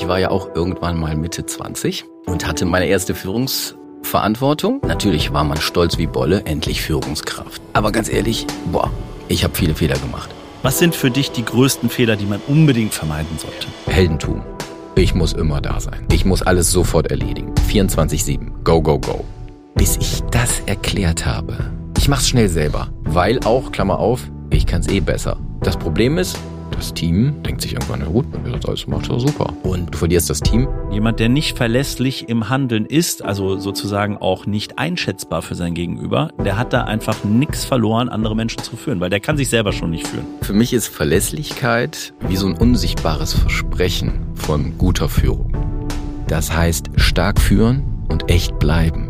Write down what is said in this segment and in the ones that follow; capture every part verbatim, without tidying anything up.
Ich war ja auch irgendwann mal Mitte zwanzig und hatte meine erste Führungsverantwortung. Natürlich war man stolz wie Bolle, endlich Führungskraft. Aber ganz ehrlich, boah, ich habe viele Fehler gemacht. Was sind für dich die größten Fehler, die man unbedingt vermeiden sollte? Heldentum. Ich muss immer da sein. Ich muss alles sofort erledigen. vierundzwanzig sieben. Go, go, go. Bis ich das erklärt habe. Ich mach's schnell selber. Weil auch, Klammer auf, ich kann's eh besser. Das Problem ist, das Team denkt sich irgendwann, na gut, wenn wir das alles macht, ja super. Und du verlierst das Team. Jemand, der nicht verlässlich im Handeln ist, also sozusagen auch nicht einschätzbar für sein Gegenüber, der hat da einfach nichts verloren, andere Menschen zu führen, weil der kann sich selber schon nicht führen. Für mich ist Verlässlichkeit wie so ein unsichtbares Versprechen von guter Führung. Das heißt, stark führen und echt bleiben.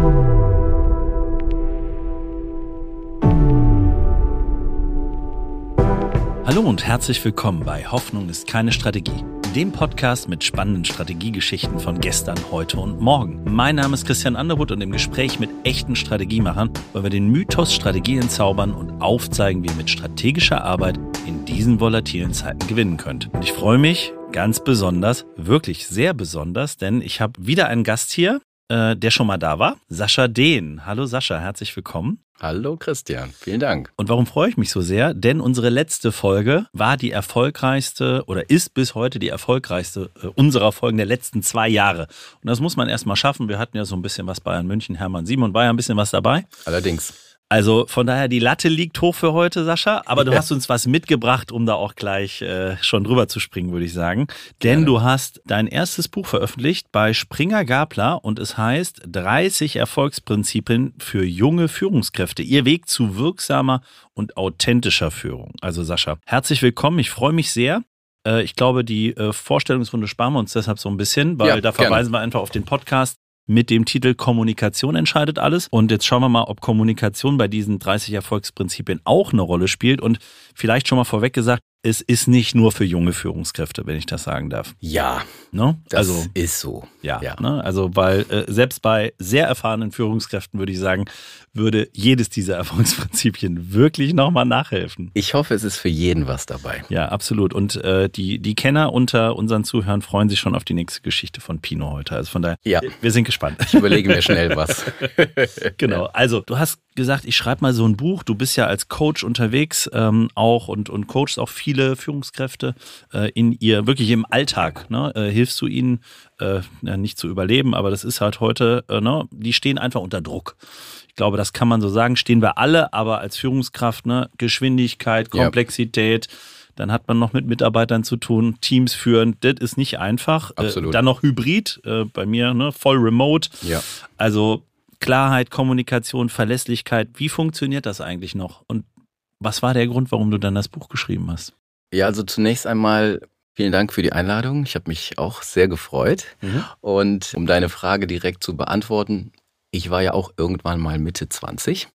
Hallo und herzlich willkommen bei Hoffnung ist keine Strategie, dem Podcast mit spannenden Strategiegeschichten von gestern, heute und morgen. Mein Name ist Christian Underwood und im Gespräch mit echten Strategiemachern wollen wir den Mythos Strategie entzaubern und aufzeigen, wie ihr mit strategischer Arbeit in diesen volatilen Zeiten gewinnen könnt. Und ich freue mich ganz besonders, wirklich sehr besonders, denn ich habe wieder einen Gast hier, äh, der schon mal da war, Sascha Dehn. Hallo Sascha, herzlich willkommen. Hallo Christian, vielen Dank. Und warum freue ich mich so sehr? Denn unsere letzte Folge war die erfolgreichste oder ist bis heute die erfolgreichste äh, unserer Folgen der letzten zwei Jahre. Und das muss man erstmal schaffen. Wir hatten ja so ein bisschen was Bayern München, Hermann Simon war ja ein bisschen was dabei. Allerdings. Also von daher, die Latte liegt hoch für heute, Sascha. Aber du hast uns was mitgebracht, um da auch gleich äh, schon drüber zu springen, würde ich sagen. Denn ja. Du hast dein erstes Buch veröffentlicht bei Springer Gabler und es heißt dreißig Erfolgsprinzipien für junge Führungskräfte. Ihr Weg zu wirksamer und authentischer Führung. Also Sascha, herzlich willkommen. Ich freue mich sehr. Äh, ich glaube, die äh, Vorstellungsrunde sparen wir uns deshalb so ein bisschen, weil ja, da verweisen gerne. wir einfach auf den Podcast mit dem Titel Kommunikation entscheidet alles. Und jetzt schauen wir mal, ob Kommunikation bei diesen dreißig Erfolgsprinzipien auch eine Rolle spielt. Und vielleicht schon mal vorweg gesagt, es ist nicht nur für junge Führungskräfte, wenn ich das sagen darf. Ja, ne? das also, ist so. Ja, ja. Ne? Also weil äh, selbst bei sehr erfahrenen Führungskräften würde ich sagen, würde jedes dieser Erfolgsprinzipien wirklich nochmal nachhelfen. Ich hoffe, es ist für jeden was dabei. Ja, absolut. Und äh, die, die Kenner unter unseren Zuhörern freuen sich schon auf die nächste Geschichte von Pino heute. Also von daher, ja. wir sind gespannt. Ich überlege mir schnell was. Genau. Also du hast gesagt, ich schreibe mal so ein Buch. Du bist ja als Coach unterwegs ähm, auch und, und coachst auch viele Führungskräfte äh, in ihr, wirklich im Alltag. Ne? Äh, hilfst du ihnen äh, nicht zu überleben, aber das ist halt heute, äh, ne? Die stehen einfach unter Druck. Ich glaube, das kann man so sagen, stehen wir alle, aber als Führungskraft, ne? Geschwindigkeit, Komplexität, ja. Dann hat man noch mit Mitarbeitern zu tun, Teams führen, das ist nicht einfach. Absolut. Äh, dann noch Hybrid, äh, bei mir, ne? Voll remote. Ja. Also Klarheit, Kommunikation, Verlässlichkeit, wie funktioniert das eigentlich noch? Und was war der Grund, warum du dann das Buch geschrieben hast? Ja, also zunächst einmal vielen Dank für die Einladung. Ich habe mich auch sehr gefreut. Mhm. Und um deine Frage direkt zu beantworten, ich war ja auch irgendwann mal Mitte zwanzig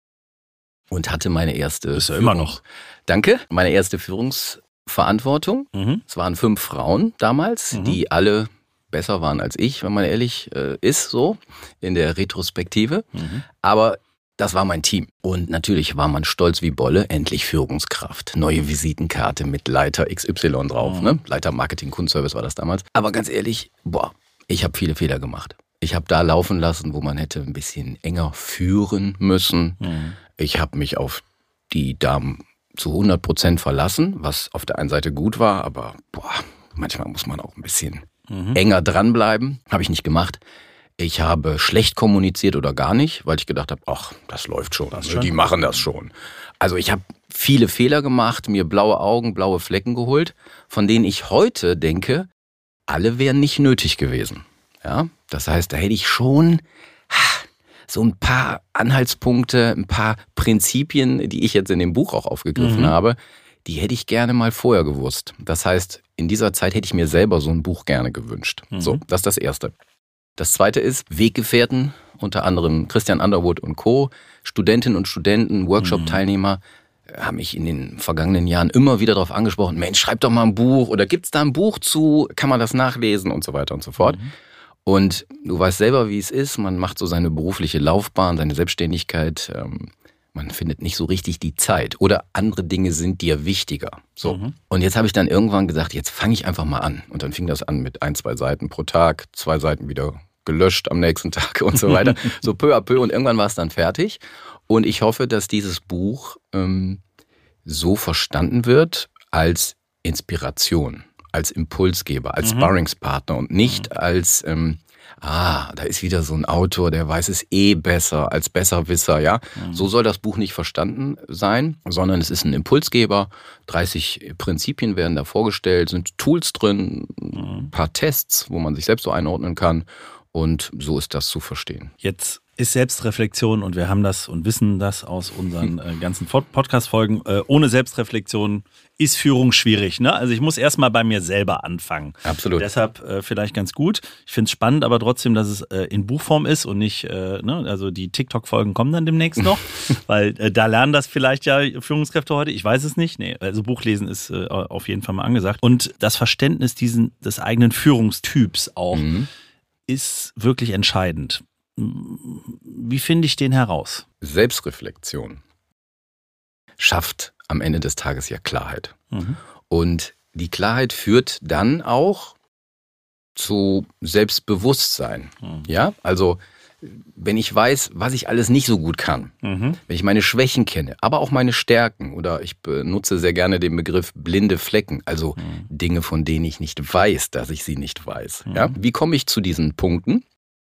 und hatte meine erste Ist ja Führung. immer noch. Danke. Meine erste Führungsverantwortung. Mhm. Es waren fünf Frauen damals, mhm. die alle besser waren als ich, wenn man ehrlich äh, ist, so in der Retrospektive. Mhm. Aber das war mein Team. Und natürlich war man stolz wie Bolle, endlich Führungskraft. Neue Visitenkarte mit Leiter X Y drauf. Mhm. Ne? Leiter Marketing, Kundenservice war das damals. Aber ganz ehrlich, boah, ich habe viele Fehler gemacht. Ich habe da laufen lassen, wo man hätte ein bisschen enger führen müssen. Mhm. Ich habe mich auf die Damen zu hundert Prozent verlassen, was auf der einen Seite gut war, aber boah, manchmal muss man auch ein bisschen mhm. enger dranbleiben. Habe ich nicht gemacht. Ich habe schlecht kommuniziert oder gar nicht, weil ich gedacht habe, ach, das läuft schon, das schon. Die machen das schon. Also ich habe viele Fehler gemacht, mir blaue Augen, blaue Flecken geholt, von denen ich heute denke, alle wären nicht nötig gewesen. Ja, das heißt, da hätte ich schon so ein paar Anhaltspunkte, ein paar Prinzipien, die ich jetzt in dem Buch auch aufgegriffen mhm. habe, die hätte ich gerne mal vorher gewusst. Das heißt, in dieser Zeit hätte ich mir selber so ein Buch gerne gewünscht. Mhm. So, das ist das Erste. Das Zweite ist Weggefährten, unter anderem Christian Underwood und Co., Studentinnen und Studenten, Workshop-Teilnehmer, haben mich in den vergangenen Jahren immer wieder darauf angesprochen, Mensch, schreib doch mal ein Buch oder gibt's da ein Buch zu, kann man das nachlesen und so weiter und so fort. Mhm. Und du weißt selber, wie es ist, man macht so seine berufliche Laufbahn, seine Selbstständigkeit, ähm, man findet nicht so richtig die Zeit oder andere Dinge sind dir wichtiger. So. Mhm. Und jetzt habe ich dann irgendwann gesagt, jetzt fange ich einfach mal an. Und dann fing das an mit ein, zwei Seiten pro Tag, zwei Seiten wieder gelöscht am nächsten Tag und so weiter. So peu à peu und irgendwann war es dann fertig. Und ich hoffe, dass dieses Buch ähm, so verstanden wird als Inspiration, als Impulsgeber, als mhm. Sparringspartner und nicht mhm. als, ähm, ah, da ist wieder so ein Autor, der weiß es eh besser als Besserwisser, ja. Mhm. So soll das Buch nicht verstanden sein, sondern es ist ein Impulsgeber. dreißig Prinzipien werden da vorgestellt, sind Tools drin, mhm. ein paar Tests, wo man sich selbst so einordnen kann. Und so ist das zu verstehen. Jetzt ist Selbstreflexion und wir haben das und wissen das aus unseren äh, ganzen Podcast-Folgen. Äh, ohne Selbstreflexion ist Führung schwierig. Ne? Also ich muss erstmal bei mir selber anfangen. Absolut. Deshalb äh, vielleicht ganz gut. Ich finde es spannend, aber trotzdem, dass es äh, in Buchform ist und nicht, äh, ne? also die TikTok-Folgen kommen dann demnächst noch, weil äh, da lernen das vielleicht ja Führungskräfte heute. Ich weiß es nicht. Nee, also Buchlesen ist äh, auf jeden Fall mal angesagt. Und das Verständnis diesen, des eigenen Führungstyps auch. Mhm. ist wirklich entscheidend. Wie finde ich den heraus? Selbstreflexion schafft am Ende des Tages ja Klarheit. Mhm. Und die Klarheit führt dann auch zu Selbstbewusstsein. Mhm. Ja, also wenn ich weiß, was ich alles nicht so gut kann, mhm. wenn ich meine Schwächen kenne, aber auch meine Stärken, oder ich benutze sehr gerne den Begriff blinde Flecken, also mhm. Dinge, von denen ich nicht weiß, dass ich sie nicht weiß. Mhm. Ja? Wie komme ich zu diesen Punkten?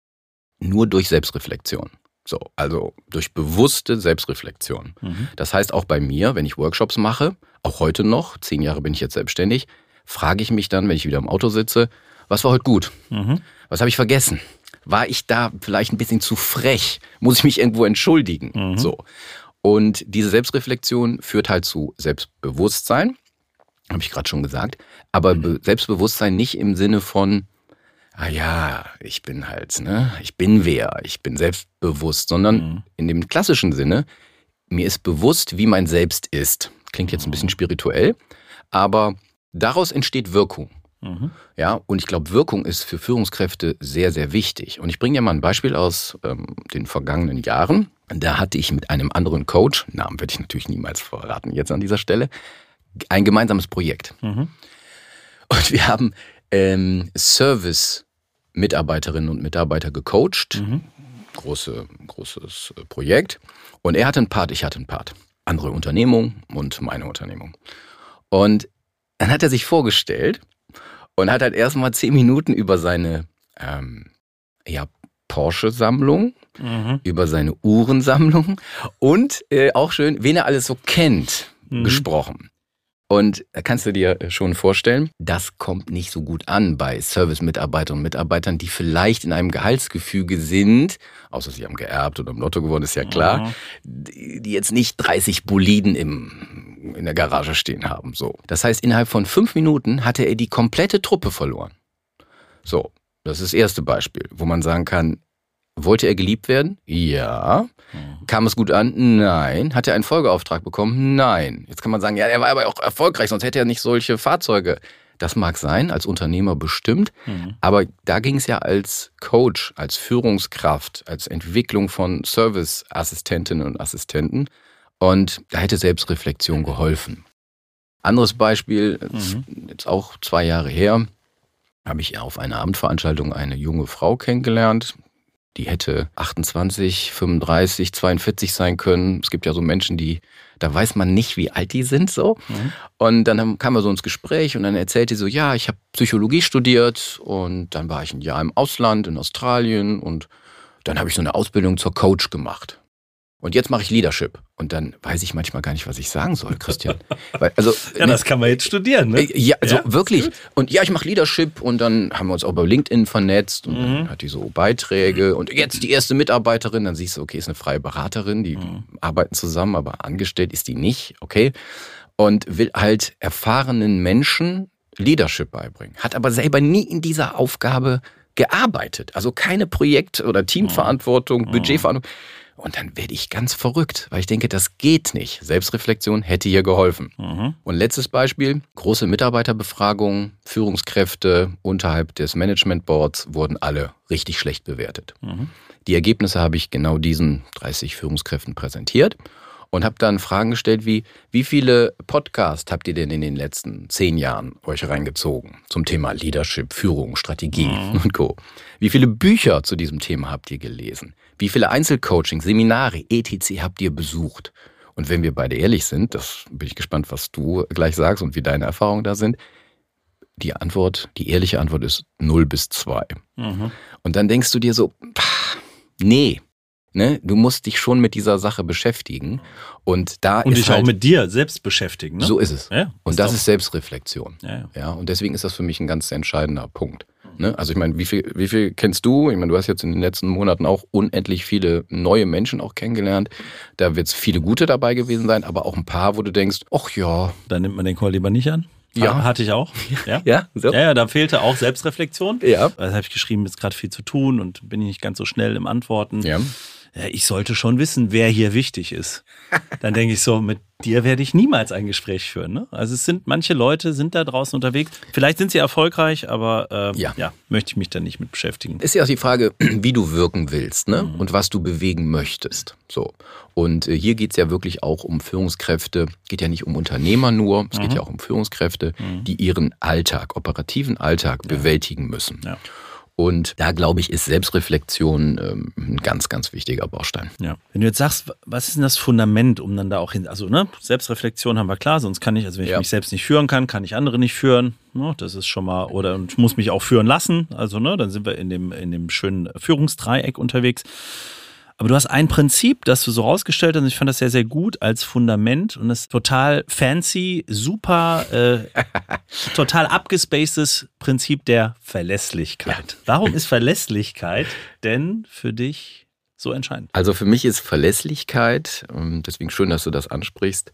Nur durch Selbstreflexion. So, also durch bewusste Selbstreflexion. Mhm. Das heißt auch bei mir, wenn ich Workshops mache, auch heute noch, zehn Jahre bin ich jetzt selbstständig, frage ich mich dann, wenn ich wieder im Auto sitze, was war heute gut? Mhm. Was habe ich vergessen? War ich da vielleicht ein bisschen zu frech? Muss ich mich irgendwo entschuldigen? Mhm. So. Und diese Selbstreflexion führt halt zu Selbstbewusstsein, habe ich gerade schon gesagt, aber mhm. Selbstbewusstsein nicht im Sinne von, ah ja, ich bin halt, ne, ich bin wer, ich bin selbstbewusst, sondern mhm. in dem klassischen Sinne, mir ist bewusst, wie mein Selbst ist. Klingt jetzt ein bisschen spirituell, aber daraus entsteht Wirkung. Mhm. Ja, und ich glaube, Wirkung ist für Führungskräfte sehr, sehr wichtig. Und ich bringe dir mal ein Beispiel aus ähm, den vergangenen Jahren. Da hatte ich mit einem anderen Coach, Namen werde ich natürlich niemals verraten jetzt an dieser Stelle, ein gemeinsames Projekt. Mhm. Und wir haben ähm, Service-Mitarbeiterinnen und Mitarbeiter gecoacht. Mhm. Große, großes Projekt. Und er hatte einen Part, ich hatte einen Part. Andere Unternehmung und meine Unternehmung. Und dann hat er sich vorgestellt und hat halt erstmal zehn Minuten über seine ähm, ja, Porsche-Sammlung, mhm. über seine Uhrensammlung und äh, auch schön, wen er alles so kennt, mhm. gesprochen. Und da kannst du dir schon vorstellen, das kommt nicht so gut an bei Service-Mitarbeiterinnen und Mitarbeitern, die vielleicht in einem Gehaltsgefüge sind, außer sie haben geerbt oder im Lotto gewonnen, ist ja klar, mhm. die, die jetzt nicht dreißig Boliden im, in der Garage stehen haben. So. Das heißt, innerhalb von fünf Minuten hatte er die komplette Truppe verloren. So, das ist das erste Beispiel, wo man sagen kann, wollte er geliebt werden? Ja. Mhm. Kam es gut an? Nein. Hat er einen Folgeauftrag bekommen? Nein. Jetzt kann man sagen, ja, er war aber auch erfolgreich, sonst hätte er nicht solche Fahrzeuge. Das mag sein, als Unternehmer bestimmt, mhm. aber da ging es ja als Coach, als Führungskraft, als Entwicklung von Serviceassistentinnen und Assistenten und da hätte Selbstreflexion geholfen. Anderes Beispiel, mhm. jetzt auch zwei Jahre her, habe ich auf einer Abendveranstaltung eine junge Frau kennengelernt. Die hätte achtundzwanzig, fünfunddreißig, zweiundvierzig sein können. Es gibt ja so Menschen, die, da weiß man nicht, wie alt die sind so. Mhm. Und dann kamen wir so ins Gespräch und dann erzählte sie so, ja, ich habe Psychologie studiert und dann war ich ein Jahr im Ausland, in Australien und dann habe ich so eine Ausbildung zur Coach gemacht. Und jetzt mache ich Leadership. Und dann weiß ich manchmal gar nicht, was ich sagen soll, Christian. Weil, also, ja, das kann man jetzt studieren, ne? Ja, also ja, wirklich. Und ja, ich mache Leadership und dann haben wir uns auch bei LinkedIn vernetzt und mhm. dann hat die so Beiträge und jetzt die erste Mitarbeiterin, dann siehst du, okay, ist eine freie Beraterin, die mhm. arbeiten zusammen, aber angestellt ist die nicht, okay. Und will halt erfahrenen Menschen Leadership beibringen. Hat aber selber nie in dieser Aufgabe gearbeitet. Also keine Projekt- oder Teamverantwortung, mhm. Budgetverantwortung. Und dann werde ich ganz verrückt, weil ich denke, das geht nicht. Selbstreflexion hätte hier geholfen. Mhm. Und letztes Beispiel, große Mitarbeiterbefragungen, Führungskräfte unterhalb des Managementboards wurden alle richtig schlecht bewertet. Mhm. Die Ergebnisse habe ich genau diesen dreißig Führungskräften präsentiert. Und habe dann Fragen gestellt wie, wie viele Podcasts habt ihr denn in den letzten zehn Jahren euch reingezogen zum Thema Leadership, Führung, Strategie mhm. und Co. Wie viele Bücher zu diesem Thema habt ihr gelesen? Wie viele Einzelcoaching, Seminare, et cetera habt ihr besucht? Und wenn wir beide ehrlich sind, das bin ich gespannt, was du gleich sagst und wie deine Erfahrungen da sind, die Antwort, die ehrliche Antwort ist null bis zwei. Mhm. Und dann denkst du dir so, nee, ne, du musst dich schon mit dieser Sache beschäftigen. Und da und ist dich halt, auch mit dir selbst beschäftigen. Ne? So ist es. Ja, und das ist Selbstreflexion. Ja, ja. Ja, und deswegen ist das für mich ein ganz entscheidender Punkt. Ne? Also ich meine, wie viel, wie viel kennst du? Ich meine, du hast jetzt in den letzten Monaten auch unendlich viele neue Menschen auch kennengelernt. Da wird es viele gute dabei gewesen sein, aber auch ein paar, wo du denkst, ach ja. Dann nimmt man den Call lieber nicht an. Ja. Hatte ich auch. Ja, ja, so. ja, ja, da fehlte auch Selbstreflexion. Ja. Da habe ich geschrieben, ist gerade viel zu tun und bin ich nicht ganz so schnell im Antworten. Ja. Ja, ich sollte schon wissen, wer hier wichtig ist. Dann denke ich so, mit dir werde ich niemals ein Gespräch führen. Ne? Also es sind, manche Leute sind da draußen unterwegs. Vielleicht sind sie erfolgreich, aber äh, ja. ja, möchte ich mich da nicht mit beschäftigen. Ist ja auch die Frage, wie du wirken willst, ne? Mhm. Und was du bewegen möchtest. So. Und äh, hier geht es ja wirklich auch um Führungskräfte. Geht ja nicht um Unternehmer nur, es mhm. geht ja auch um Führungskräfte, mhm. die ihren Alltag, operativen Alltag ja. bewältigen müssen. Ja. Und da, glaube ich, ist Selbstreflexion ähm, ein ganz, ganz wichtiger Baustein. Ja. Wenn du jetzt sagst, was ist denn das Fundament, um dann da auch hin, also ne, Selbstreflexion haben wir klar, sonst kann ich, also wenn ich ja. mich selbst nicht führen kann, kann ich andere nicht führen. Ne, das ist schon mal, oder ich muss mich auch führen lassen. Also ne, dann sind wir in dem, in dem schönen Führungsdreieck unterwegs. Aber du hast ein Prinzip, das du so rausgestellt hast, und ich fand das sehr, sehr gut als Fundament und das ist total fancy, super, äh, total abgespacedes Prinzip der Verlässlichkeit. Ja. Warum ist Verlässlichkeit denn für dich so entscheidend? Also für mich ist Verlässlichkeit, deswegen schön, dass du das ansprichst,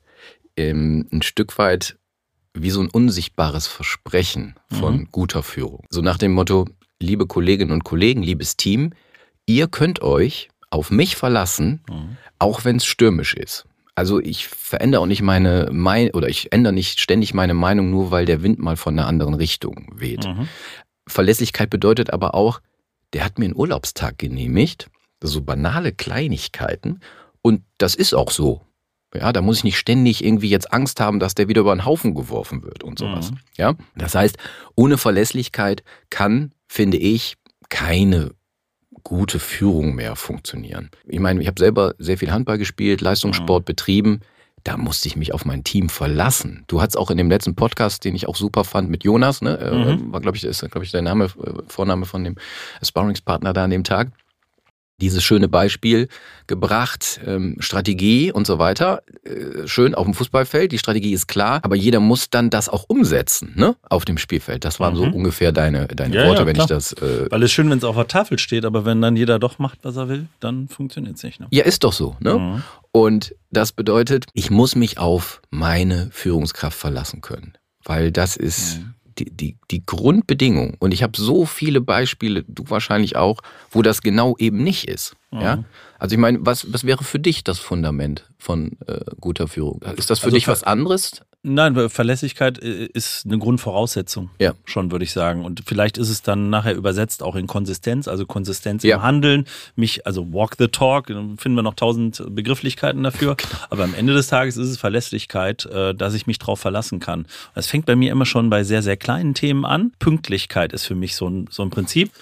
ein Stück weit wie so ein unsichtbares Versprechen von mhm. guter Führung. So nach dem Motto, liebe Kolleginnen und Kollegen, liebes Team, ihr könnt euch auf mich verlassen, mhm. auch wenn es stürmisch ist. Also ich verändere auch nicht meine Meinung oder ich ändere nicht ständig meine Meinung, nur weil der Wind mal von einer anderen Richtung weht. Mhm. Verlässlichkeit bedeutet aber auch, der hat mir einen Urlaubstag genehmigt, so banale Kleinigkeiten und das ist auch so. Ja, da muss ich nicht ständig irgendwie jetzt Angst haben, dass der wieder über den Haufen geworfen wird und sowas. Mhm. Ja, das heißt, ohne Verlässlichkeit kann, finde ich, keine gute Führung mehr funktionieren. Ich meine, ich habe selber sehr viel Handball gespielt, Leistungssport mhm. betrieben. Da musste ich mich auf mein Team verlassen. Du hattest auch in dem letzten Podcast, den ich auch super fand, mit Jonas, ne, mhm. war glaube ich, ist glaube ich der Name, Vorname von dem Sparringspartner da an dem Tag. Dieses schöne Beispiel gebracht, ähm, Strategie und so weiter, äh, schön auf dem Fußballfeld, die Strategie ist klar, aber jeder muss dann das auch umsetzen, ne, auf dem Spielfeld. Das waren mhm. so ungefähr deine, deine ja, Worte, ja, wenn klar. ich das... Äh, Weil es schön, wenn es auf der Tafel steht, aber wenn dann jeder doch macht, was er will, dann funktioniert es nicht. Ne? Ja, ist doch so. Ne? Mhm. Und das bedeutet, ich muss mich auf meine Führungskraft verlassen können, weil das ist... Mhm. Die, die, die Grundbedingung, und ich habe so viele Beispiele, du wahrscheinlich auch, wo das genau eben nicht ist. Mhm. Ja? Also ich meine, was, was wäre für dich das Fundament von äh, guter Führung? Ist das für also dich was anderes? Nein, Verlässlichkeit ist eine Grundvoraussetzung, ja. schon würde ich sagen. Und vielleicht ist es dann nachher übersetzt auch in Konsistenz, also Konsistenz ja. im Handeln. Mich, also walk the talk, dann finden wir noch tausend Begrifflichkeiten dafür. Aber am Ende des Tages ist es Verlässlichkeit, dass ich mich drauf verlassen kann. Das fängt bei mir immer schon bei sehr, sehr kleinen Themen an. Pünktlichkeit ist für mich so ein, so ein Prinzip.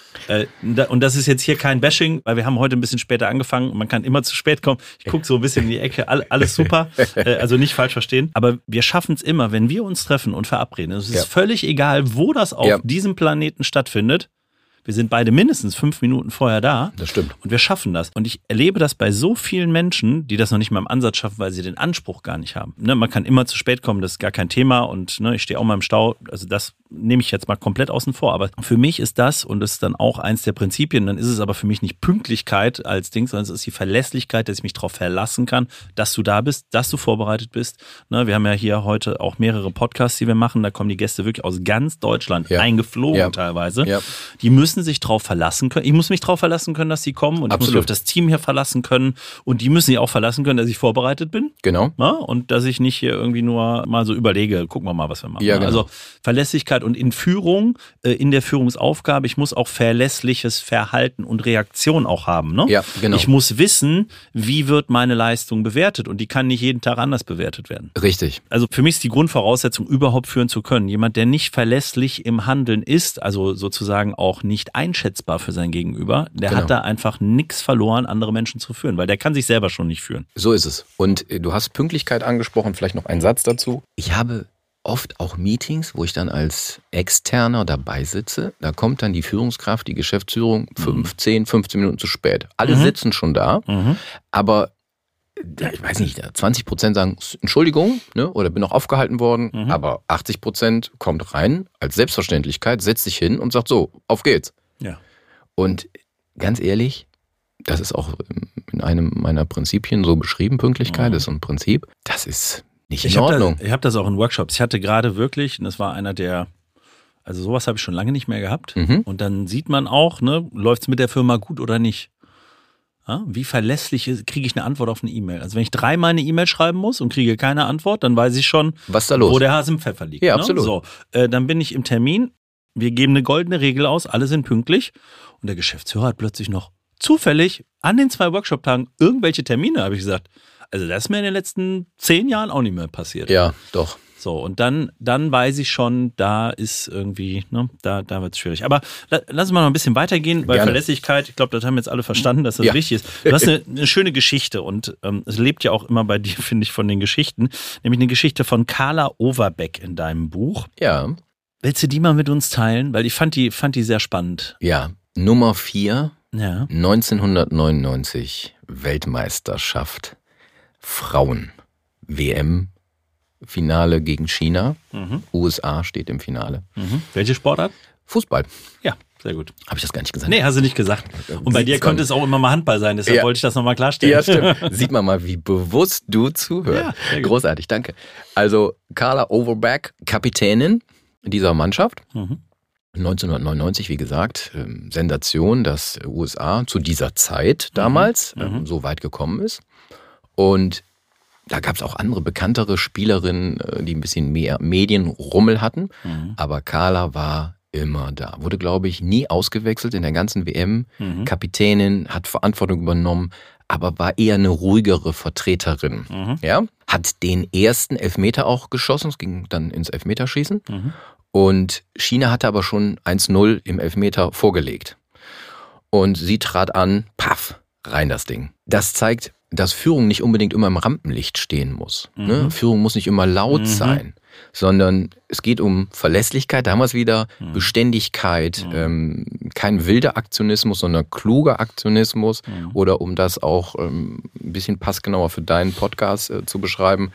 Und das ist jetzt hier kein Bashing, weil wir haben heute ein bisschen später angefangen. Man kann immer zu spät kommen. Ich gucke so ein bisschen in die Ecke, alles super. Also nicht falsch verstehen. Aber wir schaffen es immer, wenn wir uns treffen und verabreden. Es ist ja. völlig egal, wo das auf ja. diesem Planeten stattfindet. Wir sind beide mindestens fünf Minuten vorher da. Das stimmt. Und wir schaffen das. Und ich erlebe das bei so vielen Menschen, die das noch nicht mal im Ansatz schaffen, weil sie den Anspruch gar nicht haben. Ne, man kann immer zu spät kommen, das ist gar kein Thema. Und ne, ich stehe auch mal im Stau. Also das nehme ich jetzt mal komplett außen vor. Aber für mich ist das, und das ist dann auch eins der Prinzipien, dann ist es aber für mich nicht Pünktlichkeit als Ding, sondern es ist die Verlässlichkeit, dass ich mich darauf verlassen kann, dass du da bist, dass du vorbereitet bist. Ne, wir haben ja hier heute auch mehrere Podcasts, die wir machen. Da kommen die Gäste wirklich aus ganz Deutschland, ja. eingeflogen ja. teilweise. Ja. Die müssen müssen sich drauf verlassen können. Ich muss mich drauf verlassen können, dass sie kommen und Absolut. Ich muss mich auf das Team hier verlassen können und die müssen sich auch verlassen können, dass ich vorbereitet bin. Genau. Ja, und dass ich nicht hier irgendwie nur mal so überlege, gucken wir mal, was wir machen. Ja, genau. Also Verlässlichkeit und in Führung, in der Führungsaufgabe, ich muss auch verlässliches Verhalten und Reaktion auch haben. Ne? Ja, genau. Ich muss wissen, wie wird meine Leistung bewertet und die kann nicht jeden Tag anders bewertet werden. Richtig. Also für mich ist die Grundvoraussetzung, überhaupt führen zu können. Jemand, der nicht verlässlich im Handeln ist, also sozusagen auch nicht einschätzbar für sein Gegenüber, der genau. hat da einfach nichts verloren, andere Menschen zu führen, weil der kann sich selber schon nicht führen. So ist es. Und du hast Pünktlichkeit angesprochen, vielleicht noch ein Satz dazu. Ich habe oft auch Meetings, wo ich dann als Externer dabei sitze. Da kommt dann die Führungskraft, die Geschäftsführung, fünf, zehn, fünfzehn Minuten zu spät. Alle mhm. sitzen schon da, mhm. aber ich weiß nicht, zwanzig Prozent sagen Entschuldigung, ne, oder bin noch aufgehalten worden, mhm. aber achtzig Prozent kommt rein als Selbstverständlichkeit, setzt sich hin und sagt so, auf geht's. Ja. Und ganz ehrlich, das ist auch in einem meiner Prinzipien so beschrieben, Pünktlichkeit mhm. ist so ein Prinzip, das ist nicht in ich Ordnung. Hab das, ich habe das auch in Workshops. Ich hatte gerade wirklich, und das war einer der, also sowas habe ich schon lange nicht mehr gehabt. Mhm. Und dann sieht man auch, ne, läuft es mit der Firma gut oder nicht. Ja, wie verlässlich ist, kriege ich eine Antwort auf eine E-Mail? Also wenn ich dreimal eine E-Mail schreiben muss und kriege keine Antwort, dann weiß ich schon, was da los? Wo der Hase im Pfeffer liegt. Ja, ne? absolut. So, äh, dann bin ich im Termin, wir geben eine goldene Regel aus, alle sind pünktlich und der Geschäftsführer hat plötzlich noch zufällig an den zwei Workshop-Tagen irgendwelche Termine, habe ich gesagt. Also das ist mir in den letzten zehn Jahren auch nicht mehr passiert. Ja, doch. So, und dann, dann weiß ich schon, da ist irgendwie, ne, da, da wird es schwierig. Aber la, lass uns mal noch ein bisschen weitergehen, weil Gerne. Verlässlichkeit, ich glaube, das haben jetzt alle verstanden, dass das ja. wichtig ist. Du hast eine, eine schöne Geschichte und ähm, es lebt ja auch immer bei dir, finde ich, von den Geschichten. Nämlich eine Geschichte von Carla Overbeck in deinem Buch. Ja. Willst du die mal mit uns teilen? Weil ich fand die, fand die sehr spannend. Ja, Nummer vier, ja. neunzehnhundertneunundneunzig, Weltmeisterschaft, Frauen, W M, Finale gegen China. Mhm. U S A steht im Finale. Mhm. Welche Sportart? Fußball. Ja, sehr gut. Habe ich das gar nicht gesagt? Nee, hast du nicht gesagt. Und bei dir könnte es auch immer mal Handball sein, deshalb ja. wollte ich das nochmal klarstellen. Ja, stimmt. Sieht man mal, wie bewusst du zuhörst. Ja, großartig, danke. Also Carla Overbeck, Kapitänin dieser Mannschaft. Mhm. neunzehnhundertneunundneunzig, wie gesagt, Sensation, dass U S A zu dieser Zeit damals mhm. so weit gekommen ist. Und da gab es auch andere bekanntere Spielerinnen, die ein bisschen mehr Medienrummel hatten. Mhm. Aber Carla war immer da. Wurde, glaube ich, nie ausgewechselt in der ganzen W M. Mhm. Kapitänin, hat Verantwortung übernommen, aber war eher eine ruhigere Vertreterin. Mhm. Ja? Hat den ersten Elfmeter auch geschossen. Es ging dann ins Elfmeterschießen. Mhm. Und China hatte aber schon eins null im Elfmeter vorgelegt. Und sie trat an, paff, rein das Ding. Das zeigt, dass Führung nicht unbedingt immer im Rampenlicht stehen muss. Mhm. Ne? Führung muss nicht immer laut mhm. sein, sondern es geht um Verlässlichkeit, da haben wir es wieder, mhm. Beständigkeit, mhm. ähm, kein wilder Aktionismus, sondern kluger Aktionismus mhm. oder um das auch ähm, ein bisschen passgenauer für deinen Podcast äh, zu beschreiben,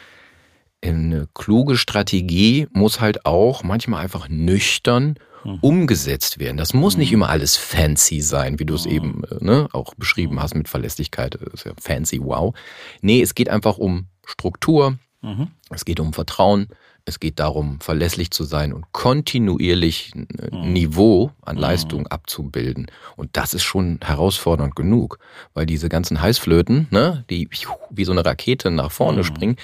eine kluge Strategie muss halt auch manchmal einfach nüchtern mhm. umgesetzt werden. Das muss mhm. nicht immer alles fancy sein, wie du es mhm. eben ne, auch beschrieben hast mit Verlässlichkeit. Das ist ja fancy, wow. Nee, es geht einfach um Struktur, mhm. es geht um Vertrauen, es geht darum, verlässlich zu sein und kontinuierlich ein mhm. Niveau an Leistung mhm. abzubilden. Und das ist schon herausfordernd genug, weil diese ganzen Heißflöten, ne, die wie so eine Rakete nach vorne mhm. springen,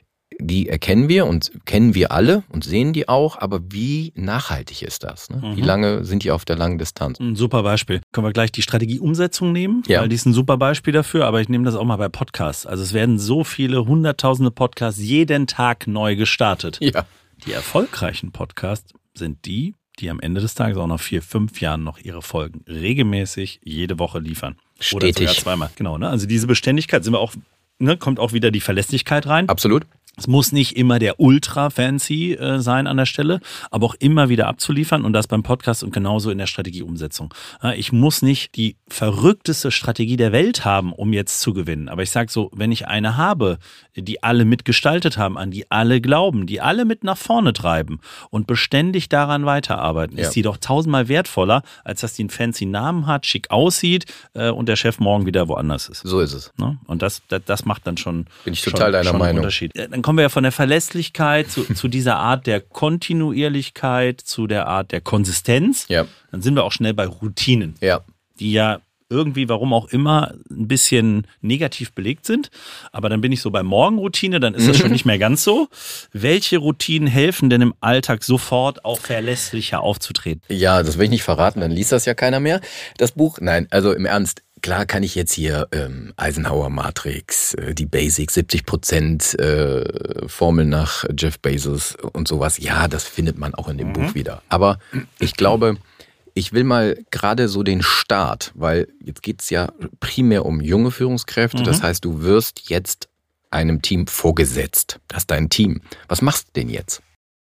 die erkennen wir und kennen wir alle und sehen die auch, aber wie nachhaltig ist das? Ne? Mhm. Wie lange sind die auf der langen Distanz? Ein super Beispiel. Können wir gleich die Strategieumsetzung nehmen? Ja. Weil die ist ein super Beispiel dafür, aber ich nehme das auch mal bei Podcasts. Also es werden so viele hunderttausende Podcasts jeden Tag neu gestartet. Ja. Die erfolgreichen Podcasts sind die, die am Ende des Tages auch nach vier, fünf Jahren noch ihre Folgen regelmäßig jede Woche liefern. Stetig. Oder sogar zweimal. Genau, ne? Also diese Beständigkeit sind wir auch, ne, kommt auch wieder die Verlässlichkeit rein. Absolut. Es muss nicht immer der Ultra-Fancy äh, sein an der Stelle, aber auch immer wieder abzuliefern und das beim Podcast und genauso in der Strategieumsetzung. Ja, ich muss nicht die verrückteste Strategie der Welt haben, um jetzt zu gewinnen. Aber ich sage so, wenn ich eine habe, die alle mitgestaltet haben, an die alle glauben, die alle mit nach vorne treiben und beständig daran weiterarbeiten, ja. ist die doch tausendmal wertvoller, als dass die einen fancy Namen hat, schick aussieht äh, und der Chef morgen wieder woanders ist. So ist es. Ne? Und das, das, das macht dann schon, Bin ich total schon, deiner schon einen Meinung. Unterschied. Dann dann kommen wir ja von der Verlässlichkeit zu, zu dieser Art der Kontinuierlichkeit, zu der Art der Konsistenz. Ja. Dann sind wir auch schnell bei Routinen, ja. die ja irgendwie, warum auch immer, ein bisschen negativ belegt sind. Aber dann bin ich so bei Morgenroutine, dann ist das schon nicht mehr ganz so. Welche Routinen helfen denn im Alltag sofort auch verlässlicher aufzutreten? Ja, das will ich nicht verraten, dann liest das ja keiner mehr, das Buch. Nein, also im Ernst, klar kann ich jetzt hier ähm, Eisenhower Matrix, äh, die Basics, siebzig Prozent äh, Formel nach Jeff Bezos und sowas. Ja, das findet man auch in dem mhm. Buch wieder. Aber ich glaube, ich will mal gerade so den Start, weil jetzt geht's ja primär um junge Führungskräfte. Mhm. Das heißt, du wirst jetzt einem Team vorgesetzt. Das ist dein Team. Was machst du denn jetzt?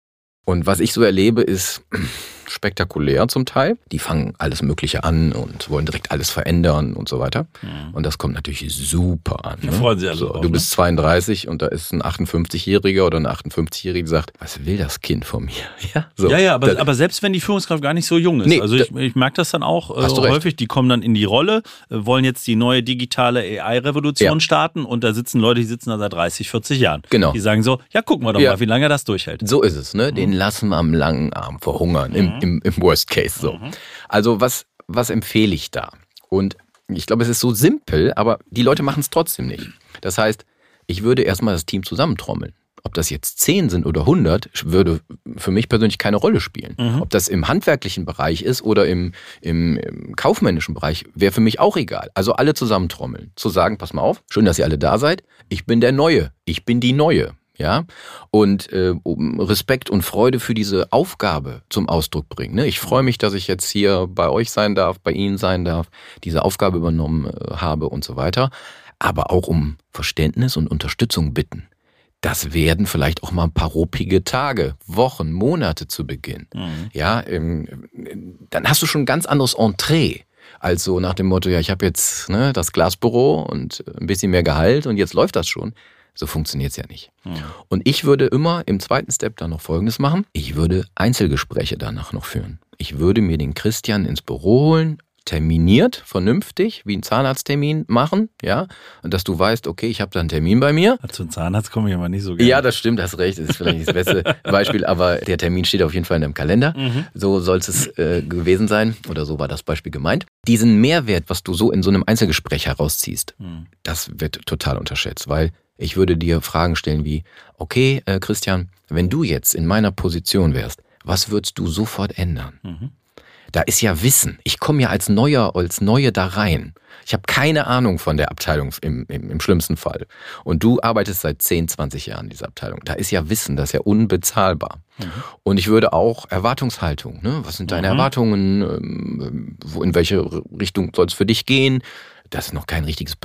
Und was ich so erlebe, ist spektakulär zum Teil. Die fangen alles Mögliche an und wollen direkt alles verändern und so weiter. Mhm. Und das kommt natürlich super an. Ne? Freuen Sie alle so, drauf, du bist zweiunddreißig und da ist ein achtundfünfzigjähriger oder eine achtundfünfzigjährige, die sagt, was will das Kind von mir? Ja, so. ja, ja aber, das, aber selbst wenn die Führungskraft gar nicht so jung ist, nee, also ich, ich merke das dann auch äh, häufig, die kommen dann in die Rolle, äh, wollen jetzt die neue digitale A I-Revolution ja. starten und da sitzen Leute, die sitzen da seit dreißig, vierzig Jahren. Genau. Die sagen so, ja, gucken wir doch ja. mal, wie lange er das durchhält. So ist es, ne? Den mhm. lassen wir am langen Arm verhungern, mhm. im, im, im Worst Case so. Mhm. Also was, was empfehle ich da? Und ich glaube, es ist so simpel, aber die Leute machen es trotzdem nicht. Das heißt, ich würde erstmal das Team zusammentrommeln. Ob das jetzt zehn sind oder hundert, würde für mich persönlich keine Rolle spielen. Mhm. Ob das im handwerklichen Bereich ist oder im, im, im kaufmännischen Bereich, wäre für mich auch egal. Also alle zusammentrommeln. Zu sagen, pass mal auf, schön, dass ihr alle da seid. Ich bin der Neue. Ich bin die Neue. Ja, und äh, um Respekt und Freude für diese Aufgabe zum Ausdruck bringen. Ne? Ich freue mich, dass ich jetzt hier bei euch sein darf, bei Ihnen sein darf, diese Aufgabe übernommen äh, habe und so weiter. Aber auch um Verständnis und Unterstützung bitten. Das werden vielleicht auch mal ein paar ruppige Tage, Wochen, Monate zu Beginn. Mhm. Ja, ähm, dann hast du schon ein ganz anderes Entree. Also nach dem Motto, ja, ich habe jetzt ne, das Glasbüro und ein bisschen mehr Gehalt und jetzt läuft das schon. So funktioniert's ja nicht. Mhm. Und ich würde immer im zweiten Step dann noch Folgendes machen. Ich würde Einzelgespräche danach noch führen. Ich würde mir den Christian ins Büro holen, terminiert, vernünftig, wie einen Zahnarzttermin machen, ja, und dass du weißt, okay, ich habe da einen Termin bei mir. Zu einem Zahnarzt komme ich aber nicht so gerne. Ja, das stimmt, hast recht, das ist vielleicht nicht das beste Beispiel, aber der Termin steht auf jeden Fall in deinem Kalender. Mhm. So soll es äh, gewesen sein oder so war das Beispiel gemeint. Diesen Mehrwert, was du so in so einem Einzelgespräch herausziehst, mhm. das wird total unterschätzt, weil ich würde dir Fragen stellen wie, okay, äh, Christian, wenn du jetzt in meiner Position wärst, was würdest du sofort ändern? Mhm. Da ist ja Wissen. Ich komme ja als Neuer, als Neue da rein. Ich habe keine Ahnung von der Abteilung im, im, im schlimmsten Fall. Und du arbeitest seit zehn, zwanzig Jahren in dieser Abteilung. Da ist ja Wissen, das ist ja unbezahlbar. Mhm. Und ich würde auch Erwartungshaltung, ne? Was sind deine mhm. Erwartungen? Wo, in welche Richtung soll es für dich gehen? Das ist noch kein richtiges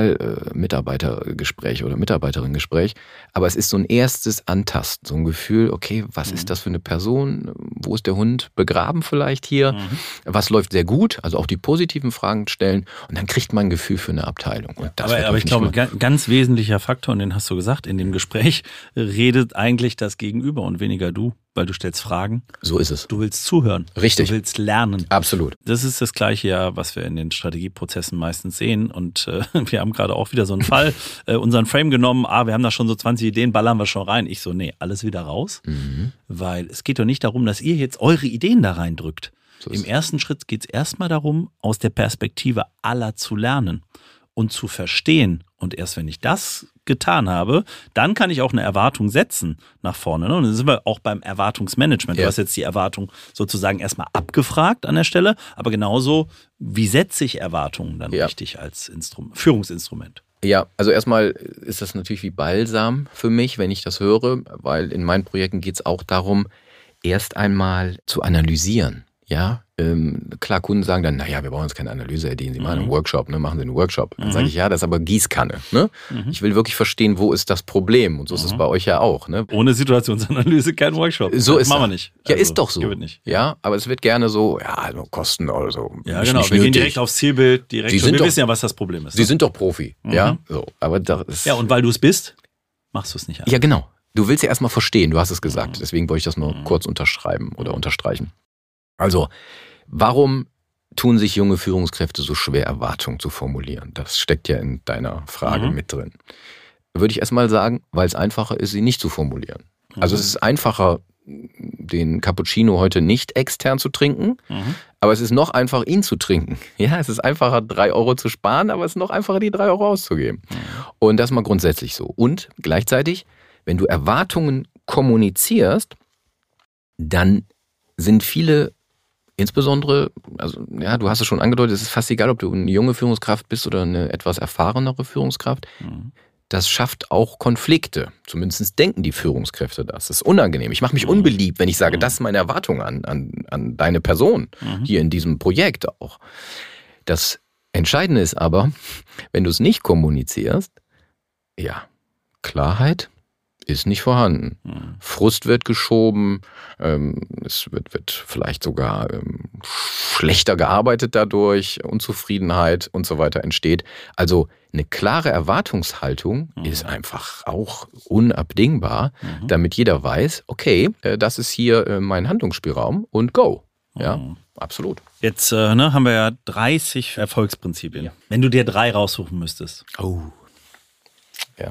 Personal-Mitarbeitergespräch oder Mitarbeiterinnengespräch, aber es ist so ein erstes Antasten, so ein Gefühl, okay, was mhm. ist das für eine Person? Wo ist der Hund begraben vielleicht hier? Mhm. Was läuft sehr gut? Also auch die positiven Fragen stellen und dann kriegt man ein Gefühl für eine Abteilung. Und das aber aber ich glaube, ein ganz wesentlicher Faktor, und den hast du gesagt, in dem Gespräch redet eigentlich das Gegenüber und weniger du. Weil du stellst Fragen. So ist es. Du willst zuhören. Richtig. Du willst lernen. Absolut. Das ist das Gleiche ja, was wir in den Strategieprozessen meistens sehen. Und äh, wir haben gerade auch wieder so einen Fall, äh, unseren Frame genommen, ah, wir haben da schon so zwanzig Ideen, ballern wir schon rein. Ich so, nee, alles wieder raus. Mhm. Weil es geht doch nicht darum, dass ihr jetzt eure Ideen da reindrückt. So Im ersten Schritt geht es erstmal darum, aus der Perspektive aller zu lernen und zu verstehen. Und erst wenn ich das getan habe, dann kann ich auch eine Erwartung setzen nach vorne. Und dann sind wir auch beim Erwartungsmanagement. Ja. Du hast jetzt die Erwartung sozusagen erstmal abgefragt an der Stelle, aber genauso, wie setze ich Erwartungen dann ja. richtig als Instrum- Führungsinstrument? Ja, also erstmal ist das natürlich wie Balsam für mich, wenn ich das höre, weil in meinen Projekten geht es auch darum, erst einmal zu analysieren. Ja, ähm, klar, Kunden sagen dann, naja, wir brauchen jetzt keine Analyse, Ideen, Sie mhm. machen einen Workshop, ne, machen Sie einen Workshop. Dann mhm. sage ich, ja, das ist aber Gießkanne. Ne? Mhm. Ich will wirklich verstehen, wo ist das Problem? Und so mhm. ist es bei euch ja auch. Ne? Ohne Situationsanalyse kein Workshop. So das ist machen wir nicht. Ja, also, ist doch so. Nicht. Ja, aber es wird gerne so, ja, also Kosten oder so. Ja, genau, wir nötig. Gehen direkt aufs Zielbild, direkt. Sie sind wir doch, wissen ja, was das Problem ist. Sie sind doch Profi. Mhm. Ja, so. Aber das ist ja, und weil du es bist, machst du es nicht. An. Ja, genau. Du willst ja erstmal verstehen, du hast es gesagt. Mhm. Deswegen wollte ich das nur mhm. kurz unterschreiben oder unterstreichen. Also, warum tun sich junge Führungskräfte so schwer, Erwartungen zu formulieren? Das steckt ja in deiner Frage mhm. mit drin. würde ich erstmal sagen, weil es einfacher ist, sie nicht zu formulieren. Mhm. Also es ist einfacher, den Cappuccino heute nicht extern zu trinken, mhm. aber es ist noch einfacher, ihn zu trinken. Ja, es ist einfacher, drei Euro zu sparen, aber es ist noch einfacher, die drei Euro auszugeben. Mhm. Und das mal grundsätzlich so. Und gleichzeitig, wenn du Erwartungen kommunizierst, dann sind viele, insbesondere, also ja, du hast es schon angedeutet, es ist fast egal, ob du eine junge Führungskraft bist oder eine etwas erfahrenere Führungskraft, mhm. das schafft auch Konflikte. Zumindest denken die Führungskräfte das. Das ist unangenehm. Ich mache mich unbeliebt, wenn ich sage, das ist meine Erwartung an, an, an deine Person, mhm. hier in diesem Projekt auch. Das Entscheidende ist aber, wenn du es nicht kommunizierst, ja, Klarheit ist nicht vorhanden. Mhm. Frust wird geschoben, ähm, es wird, wird vielleicht sogar ähm, schlechter gearbeitet dadurch, Unzufriedenheit und so weiter entsteht. Also eine klare Erwartungshaltung mhm. ist einfach auch unabdingbar, mhm. damit jeder weiß, okay, äh, das ist hier äh, mein Handlungsspielraum und go. Ja, mhm. absolut. Jetzt äh, ne, haben wir ja dreißig Erfolgsprinzipien. Ja. Wenn du dir drei raussuchen müsstest. Oh. Ja.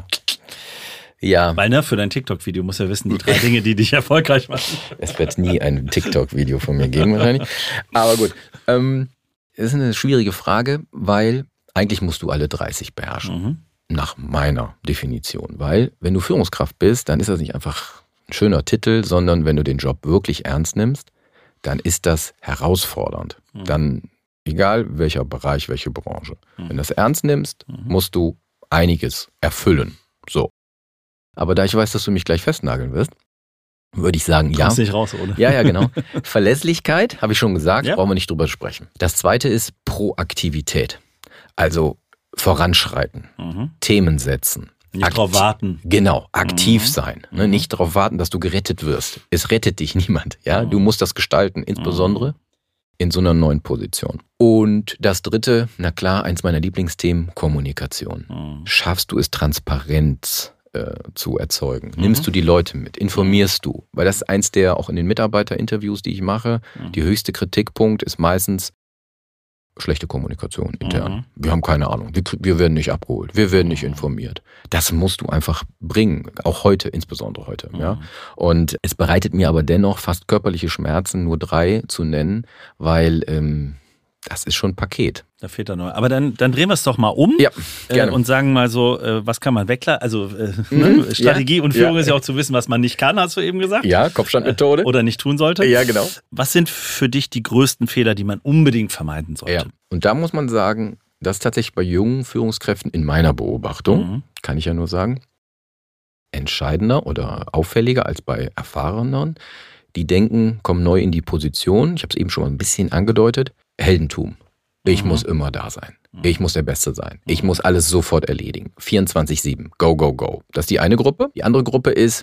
Ja. Weil, ne, für dein TikTok-Video musst du ja wissen, die drei Dinge, die dich erfolgreich machen. Es wird nie ein TikTok-Video von mir geben wahrscheinlich. Aber gut. Ähm, das ist eine schwierige Frage, weil eigentlich musst du alle dreißig beherrschen. Mhm. Nach meiner Definition. Weil, wenn du Führungskraft bist, dann ist das nicht einfach ein schöner Titel, sondern wenn du den Job wirklich ernst nimmst, dann ist das herausfordernd. Mhm. Dann, egal welcher Bereich, welche Branche. Mhm. Wenn du das ernst nimmst, mhm. musst du einiges erfüllen. So. Aber da ich weiß, dass du mich gleich festnageln wirst, würde ich sagen, ja. Kommst nicht raus, oder? Ja, ja, genau. Verlässlichkeit, habe ich schon gesagt, ja. brauchen wir nicht drüber sprechen. Das zweite ist Proaktivität. Also voranschreiten, mhm. Themen setzen. Nicht Akti- drauf warten. Genau, aktiv mhm. sein. Ne? Nicht darauf warten, dass du gerettet wirst. Es rettet dich niemand. Ja, mhm. Du musst das gestalten, insbesondere mhm. in so einer neuen Position. Und das dritte, na klar, eins meiner Lieblingsthemen, Kommunikation. Mhm. Schaffst du es, Transparenz äh, zu erzeugen? Mhm. Nimmst du die Leute mit? Informierst du? Weil das ist eins der, auch in den Mitarbeiterinterviews, die ich mache, mhm. die höchste Kritikpunkt ist meistens schlechte Kommunikation intern. Mhm. Wir haben keine Ahnung. Wir, wir werden nicht abgeholt. Wir werden nicht informiert. Das musst du einfach bringen. Auch heute, insbesondere heute. Mhm. Ja. Und es bereitet mir aber dennoch fast körperliche Schmerzen, nur drei zu nennen, weil ähm, das ist schon ein Paket. Da fehlt da noch. Aber dann, dann drehen wir es doch mal um ja, gerne. Äh, und sagen mal so, äh, was kann man weglassen? Also äh, mhm. ne? Strategie ja, und Führung ja. ist ja auch zu wissen, was man nicht kann, hast du eben gesagt. Ja, Kopfstandmethode. Oder nicht tun sollte. Ja, genau. Was sind für dich die größten Fehler, die man unbedingt vermeiden sollte? Ja. Und da muss man sagen, das ist tatsächlich bei jungen Führungskräften in meiner Beobachtung, mhm. kann ich ja nur sagen, entscheidender oder auffälliger als bei Erfahrenen. Die denken, kommen neu in die Position, ich habe es eben schon mal ein bisschen angedeutet, Heldentum. Ich mhm. muss immer da sein. Ich muss der Beste sein. Ich muss alles sofort erledigen. vierundzwanzig sieben. Go, go, go. Das ist die eine Gruppe. Die andere Gruppe ist,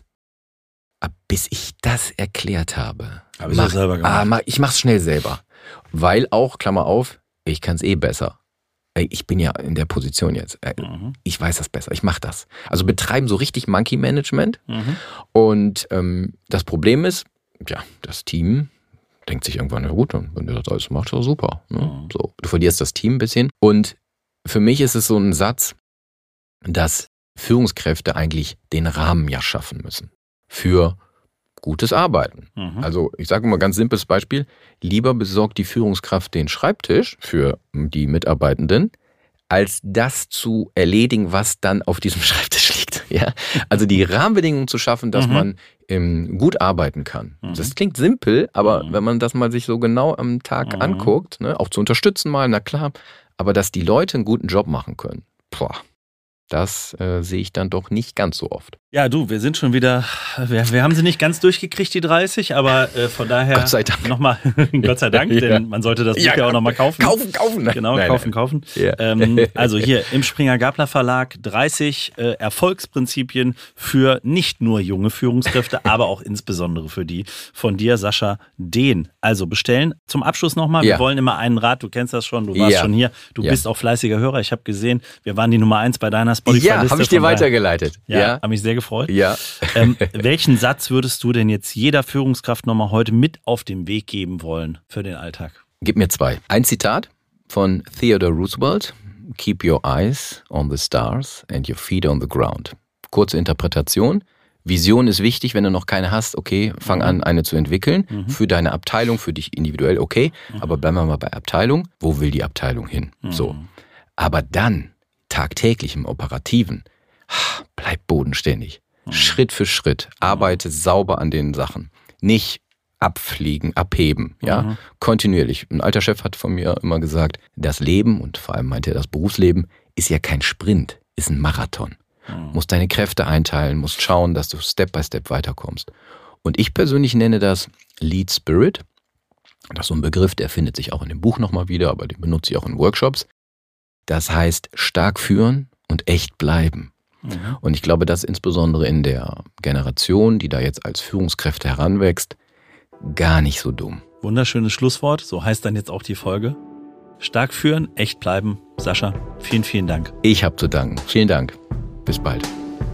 bis ich das erklärt habe. Habe ich das selber gemacht? Ah, ich mach's schnell selber. Weil auch, Klammer auf, ich kann es eh besser. Ich bin ja in der Position jetzt. Mhm. Ich weiß das besser. Ich mache das. Also betreiben so richtig Monkey-Management. Mhm. Und ähm, das Problem ist, ja, das Team denkt sich irgendwann, ja gut, wenn du das alles machst, ist doch super. Ne? Mhm. So, du verlierst das Team ein bisschen. Und für mich ist es so ein Satz, dass Führungskräfte eigentlich den Rahmen ja schaffen müssen für gutes Arbeiten. Mhm. Also ich sage mal ganz simples Beispiel, lieber besorgt die Führungskraft den Schreibtisch für die Mitarbeitenden, als das zu erledigen, was dann auf diesem Schreibtisch liegt. Ja? Also die Rahmenbedingungen zu schaffen, dass mhm. man ähm, gut arbeiten kann. Mhm. Das klingt simpel, aber mhm. wenn man das mal sich so genau am Tag mhm. anguckt, ne, auch zu unterstützen mal, na klar, aber dass die Leute einen guten Job machen können, boah, das äh, sehe ich dann doch nicht ganz so oft. Ja, du, wir sind schon wieder, wir, wir haben sie nicht ganz durchgekriegt, die dreißig, aber äh, von daher Gott sei Dank. Nochmal, Gott sei Dank, ja. denn man sollte das Buch ja, ja auch nochmal kaufen. Kaufen, kaufen. Genau, nein, kaufen, nein. kaufen. Ja. Ähm, also hier im Springer-Gabler Verlag dreißig äh, Erfolgsprinzipien für nicht nur junge Führungskräfte, aber auch insbesondere für die von dir, Sascha Dehn. Also bestellen. Zum Abschluss nochmal, ja. wir wollen immer einen Rat, du kennst das schon, du warst ja. schon hier, du ja. bist auch fleißiger Hörer. Ich habe gesehen, wir waren die Nummer eins bei deiner Spotify-Liste. Ja, habe ich dir weitergeleitet. Ja, ja. habe mich sehr gefreut. Ja. ähm, welchen Satz würdest du denn jetzt jeder Führungskraft nochmal heute mit auf den Weg geben wollen für den Alltag? Gib mir zwei. Ein Zitat von Theodore Roosevelt. Keep your eyes on the stars and your feet on the ground. kurze Interpretation. Vision ist wichtig, wenn du noch keine hast, okay, fang an, eine zu entwickeln. Mhm. Für deine Abteilung, für dich individuell, okay. Mhm. Aber bleiben wir mal bei Abteilung. Wo will die Abteilung hin? Mhm. So. Aber dann, tagtäglich im Operativen, bleib bodenständig. Mhm. Schritt für Schritt. Arbeite mhm. sauber an den Sachen. Nicht abfliegen, abheben, ja. Mhm. Kontinuierlich. Ein alter Chef hat von mir immer gesagt, das Leben, und vor allem meinte er das Berufsleben, ist ja kein Sprint, ist ein Marathon. Mhm. Musst deine Kräfte einteilen, musst schauen, dass du Step by Step weiterkommst. Und ich persönlich nenne das Lead Spirit. Das ist so ein Begriff, der findet sich auch in dem Buch nochmal wieder, aber den benutze ich auch in Workshops. Das heißt, stark führen und echt bleiben. Mhm. Und ich glaube, dass insbesondere in der Generation, die da jetzt als Führungskräfte heranwächst, gar nicht so dumm. Wunderschönes Schlusswort, so heißt dann jetzt auch die Folge. Stark führen, echt bleiben. Sascha, vielen, vielen Dank. Ich habe zu danken. Vielen Dank. Bis bald.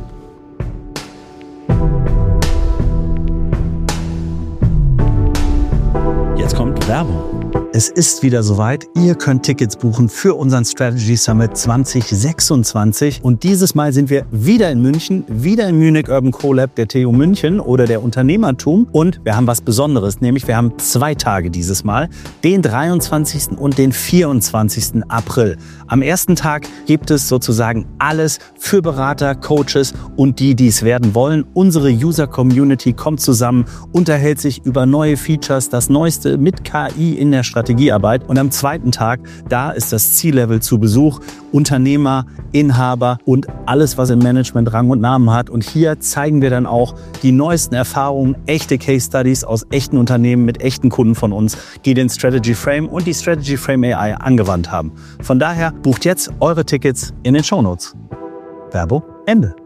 Jetzt kommt Werbung. Es ist wieder soweit. Ihr könnt Tickets buchen für unseren Strategy Summit zwanzig sechsundzwanzig. Und dieses Mal sind wir wieder in München, wieder im Munich Urban CoLab der T U München oder der Unternehmertum. Und wir haben was Besonderes, nämlich wir haben zwei Tage dieses Mal, den dreiundzwanzigsten und den vierundzwanzigsten April. Am ersten Tag gibt es sozusagen alles für Berater, Coaches und die, die es werden wollen. Unsere User-Community kommt zusammen, unterhält sich über neue Features, das Neueste mit K I in der Strategiearbeit. Und am zweiten Tag, da ist das C-Level zu Besuch, Unternehmer, Inhaber und alles, was im Management Rang und Namen hat. Und hier zeigen wir dann auch die neuesten Erfahrungen, echte Case Studies aus echten Unternehmen mit echten Kunden von uns, die den Strategy Frame und die Strategy Frame A I angewandt haben. Von daher bucht jetzt eure Tickets in den Shownotes. Werbung Ende.